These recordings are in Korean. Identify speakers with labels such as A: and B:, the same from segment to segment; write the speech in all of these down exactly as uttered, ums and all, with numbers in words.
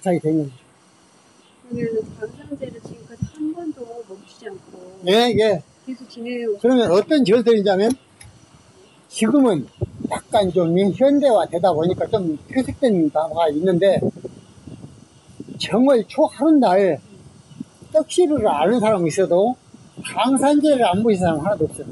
A: 갑자기 된 거죠.
B: 그러면 방산제를 지금까지 한 번도 멈추지 않고
A: 예, 예.
B: 계속 지내오.
A: 그러면 어떤 절들이냐면 지금은 약간 좀 현대화 되다 보니까 좀 퇴색된 바가 있는데 정월 초 하루날 떡시루를 아는 사람이 있어도 방산제를 안 보신 사람 하나도 없어요.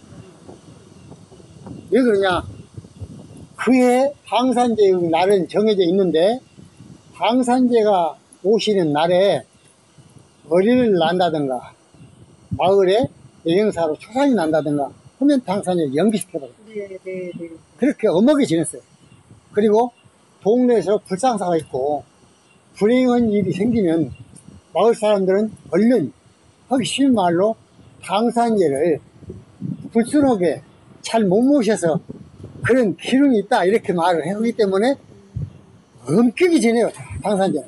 A: 왜 그러냐? 그해 방산제 날은 정해져 있는데 방산제가 오시는 날에 어린이를 난다든가 마을에 여행사로 초상이 난다든가 하면 방산제를 연기시켜버려요.
B: 네, 네, 네.
A: 그렇게 엄하게 지냈어요. 그리고 동네에서 불상사가 있고 불행한 일이 생기면 마을 사람들은 얼른 하기 쉬운 말로 방산제를 불순하게 잘 못 모셔서 그런 기능이 있다 이렇게 말을 하기 때문에 엄격히 지내요. 방산제는.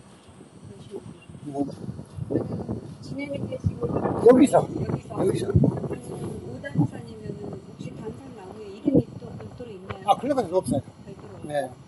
A: 뭐,
B: 지내는 게 지금
A: 여기서
B: 여기서
A: 여기서
B: 오단산이면은 혹시 방산 나무에 이름이 또 별도로 있나요?
A: 아 그런 건 없어요.
B: 별도로.
A: 네.
B: 네.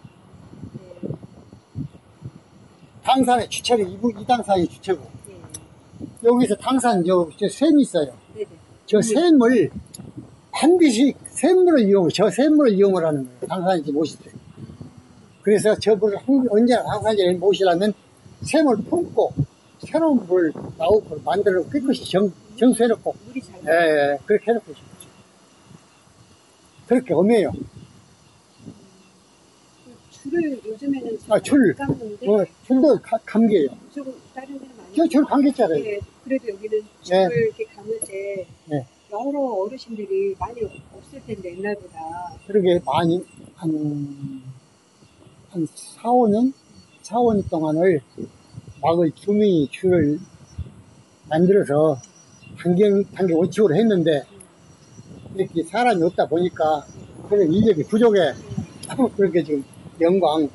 A: 당산의 주체는 이, 이 당산이 주체고
B: 네.
A: 여기서 당산 저, 저 샘이 있어요.
B: 네, 네.
A: 저 샘을 반드시 샘물을 이용, 저 샘물을 이용을 하는 거예요. 당산인지 모실 때. 그래서 저 물을 언제나 당산인지를 모시려면 샘을 품고 새로운 물 나오고 만들어 깨끗이 정, 정수해놓고
B: 물이 잘
A: 예, 예, 그렇게 해놓고 싶죠. 그렇게 엄해요.
B: 줄을 요즘에는
A: 아, 줄.
B: 감는데
A: 어, 줄도 가, 감겨요.
B: 조금 다른 데는 많이.
A: 저 줄 감겼잖아요.
B: 네, 그래도 여기는 줄을
A: 네.
B: 이렇게 감을 때
A: 네.
B: 여러 어르신들이 많이 없을 텐데 옛날보다.
A: 그러게 많이 한, 한 사, 오 년? 사, 오 년 동안을 마을 주민이 줄을 만들어서 단계, 단계 원칙으로 했는데 이렇게 사람이 없다 보니까 그런 인력이 부족해. 그렇게 지금 영광,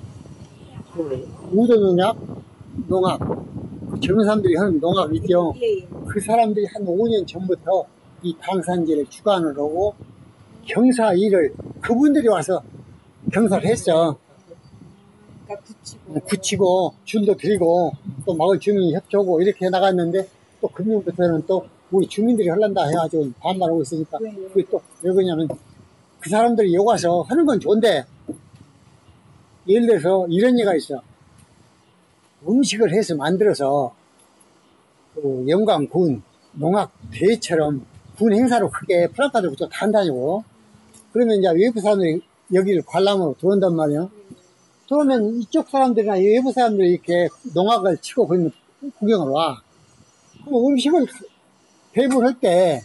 A: 그 우도농약, 농악, 그 젊은 사람들이 하는 농악이 있죠.
B: 예, 예.
A: 그 사람들이 한 오 년 전부터 이 방산제를 주관을 하고 경사 일을 그분들이 와서 경사를 했어.
B: 그러니까 붙이고.
A: 굳히고 줄도 드리고 또 마을 주민이 협조고 이렇게 나갔는데 또 금년부터는 또 우리 주민들이 하란다 해가지고 반발하고 있으니까
B: 네, 네.
A: 그게 또 왜 그러냐면 그 사람들이 여기 와서 하는 건 좋은데 예를 들어서 이런 얘기가 있어. 음식을 해서 만들어서 그 영광군 농악 대회처럼 군 행사로 크게 플라카드를 붙여 다 한다고. 그러면 이제 외부 사람들이 여기를 관람으로 들어온단 말이야. 그러면 이쪽 사람들이나 외부 사람들이 이렇게 농악을 치고 그러면 구경을 와. 그럼 음식을 배분할 때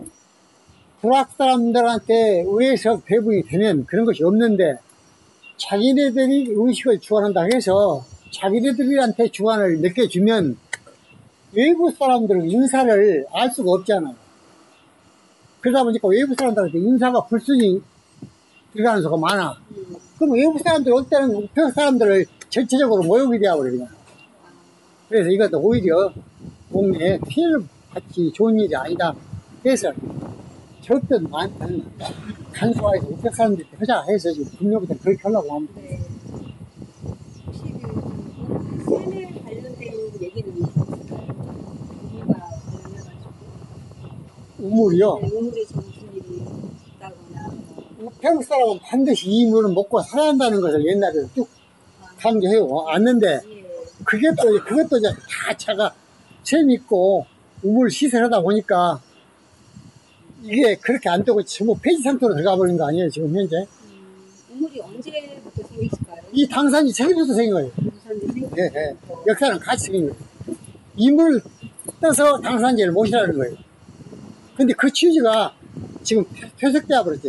A: 불악 사람들한테 의해서 배분이 되면 그런 것이 없는데 자기네들이 음식을 주관한다 해서 자기네들한테 주관을 느껴주면 외부 사람들은 인사를 알 수가 없잖아요. 그러다 보니까 외부 사람들한테 인사가 불순이 들어가는 수가 많아. 그럼 외부 사람들 올 때는 우편 사람들을 전체적으로 모욕이 되어버려요. 그래서 이것도 오히려 동네에 피해를 받기 좋은 일이 아니다. 그래서 절대 많다는 간소화해서 우편 사람들이 하자 해서 지금 금요부터 그렇게 하려고 합니다.
B: 네. 혹시 그 샘에 관련된 얘기는 있었을까요? 우물과 관련해가지고.
A: 우물이요?
B: 네, 우물에서 무슨 일이 있다거나.
A: 우편 사람은 반드시 이 물을 먹고 살아야 한다는 것을 옛날에 쭉 강조해 왔는데
B: 예.
A: 그게 또 그것도 이제 다 차가 샘 있고 우물 시설하다 보니까 이게 그렇게 안 되고 전부 폐지 상태로 들어가 버린 거 아니에요 지금 현재?
B: 음, 우물이 언제부터 생겼을까요?
A: 이 당산이 저기부터 생긴 거예요.
B: 당산이
A: 예, 예. 역사는 같이 생긴 거예요. 이 물을 떠서 당산제를 모시라는 거예요. 근데 그 취지가 지금 퇴색되어 버렸죠.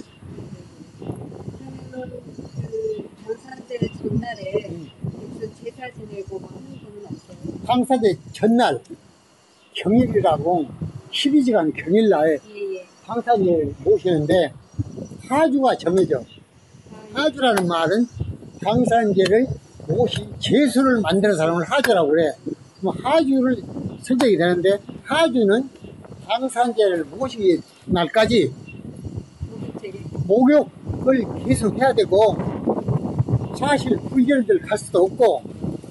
B: 그러면 그 당산제 전날에 무슨 제사 지내고 뭐 하는 분은 없어요?
A: 당산제 전날 경일이라고 십이 시간 경일날
B: 예, 예.
A: 당산제를 모시는데 하주가 정해져. 하주라는 말은 당산제를 모시 제수를 만드는 사람을 하주라고 그래. 그럼 하주를 선정이 되는데 하주는 당산제를 모시기 날까지 목욕을 계속 해야 되고 사실 불결들 갈 수도 없고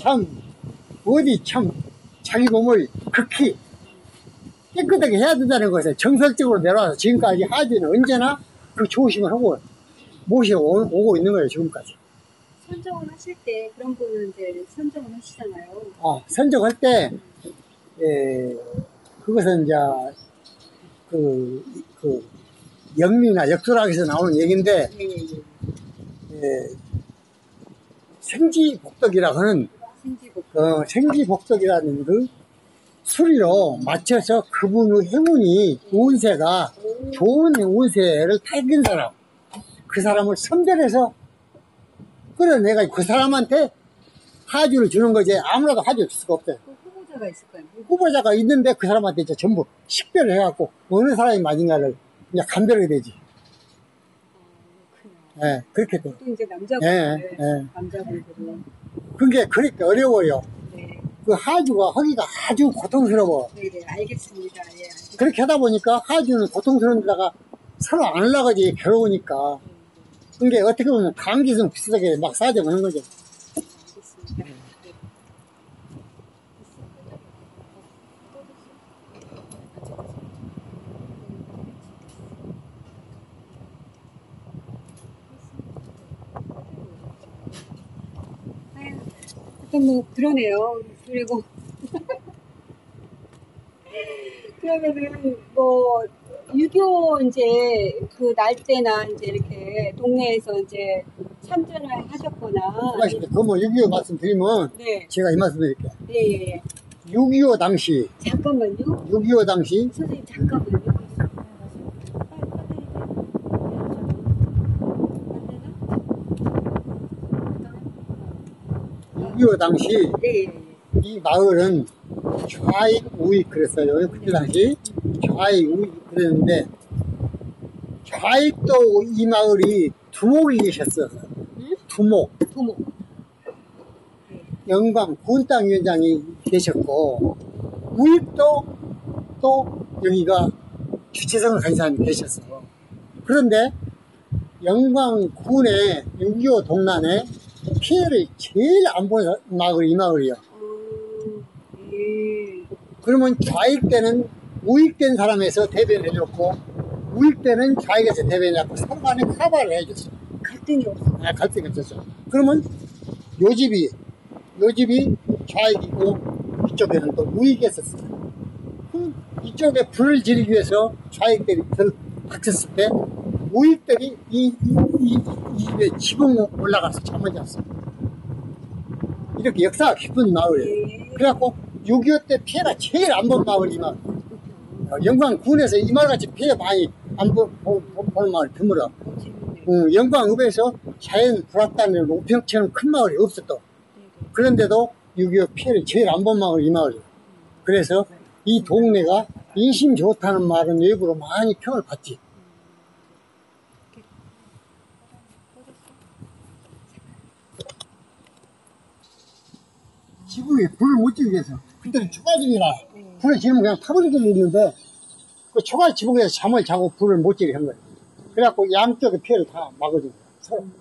A: 참, 어디 참, 자기 몸을 극히 깨끗하게 해야 된다는 것을 정설적으로 내려와서 지금까지 하주는 언제나 그 조심을 하고 모셔오고 있는 거예요, 지금까지.
B: 선정을 하실 때 그런 분은 이제 선정을 하시잖아요.
A: 어, 선정할 때, 에, 그것은 이제, 그, 그, 영리나 역설학에서 나오는 얘기인데,
B: 예, 예, 예.
A: 에, 생지복덕이라고 하는,
B: 생지복.
A: 어, 생지복덕이라는 그 수리로 맞춰서 그분의 행운이, 운세가 좋은 운세를 타긴 사람, 그 사람을 선별해서 끌어내가 그 사람한테 하주를 주는 거지. 아무나도 하주를 줄 수가 없어요.
B: 그 후보자가 있을까요?
A: 후보자가 있는데 그 사람한테 이제 전부 식별을 해갖고 어느 사람이 맞은가를 이제 감별하게 되지.
B: 어, 그냥.
A: 예, 그렇게 돼요.
B: 또 이제 남자분들,
A: 예, 예.
B: 남자분들은.
A: 그게 그렇게 어려워요.
B: 네,
A: 그 하주가 하기가 아주 고통스러워.
B: 네, 네, 알겠습니다. 예, 알겠습니다.
A: 그렇게 하다 보니까 하주는 고통스러운 데다가 서로 안 올라가지 괴로우니까. 그게 어떻게 보면 감기성 비슷하게 막 싸져보는 거죠.
B: 알겠습니다. 네. 하여튼 뭐 그러네요. 그리고 그러면은 뭐 유교 이제 그 날 때나 이제 이렇게 동네에서 이제 참전을 하셨거나
A: 그거 뭐 육이오 말씀드리면
B: 네,
A: 제가 이 말씀 드릴게요.
B: 예, 예, 예.
A: 육이오 당시,
B: 잠깐만요.
A: 육이오 당시
B: 선생님 잠깐만요.
A: 육이오 당시
B: 네, 예, 예.
A: 이 마을은 좌익 우익 그랬어요. 그때 당시 좌익 우익 그랬는데 좌익도 이 마을이 두목이 계셨어요.
B: 응?
A: 두목.
B: 도모.
A: 영광 군당위원장이 계셨고 우익도 또 여기가 주체성을 가진 사람이 계셨어요. 그런데 영광군의 육이오 동란에 피해를 제일 안 보는 마을이 이 마을이요.
B: 음, 예.
A: 그러면 좌익 때는 우익된 사람에서 대변을 해줬고 우익 때는 좌익에서 대변해갖고 서로 간에 카바를 해줬어요.
B: 갈등이 없어.
A: 아, 갈등이 없었어. 그러면 요 집이 요 집이 좌익이고 이쪽에는 또 우익에서 썼어요. 그럼 이쪽에 불을 지르기 위해서 좌익들이 불을 닥쳤을 때 우익들이 이, 이, 이, 이 집에 지붕 올라가서 잠을 잤어요. 이렇게 역사가 깊은 마을이에요.
B: 예.
A: 그래갖고 육이오 때 피해가 제일 안 본 마을이 이 마을. 어, 영광군에서 이 마을같이 피해 많이 안 본 마을 드물어.
B: 어, 재밌네.
A: 어, 영광읍에서 자연 불악단의 노평처럼 큰 마을이 없었다. 그런데도 육이오 피해를 제일 안 본 마을이 이 마을이에요. 그래서 이 동네가 인심 좋다는 말은 외부로 많이 평을 받지. 지붕에 불을 못 지르게 해서 그때는 초가집이라 불을 지르면 그냥 타버리게 있는데 그 초가집 지붕에서 잠을 자고 불을 못 지르게 한 거예요. 그래갖고 양쪽의 피해를 다 막아준 거예요. 서로.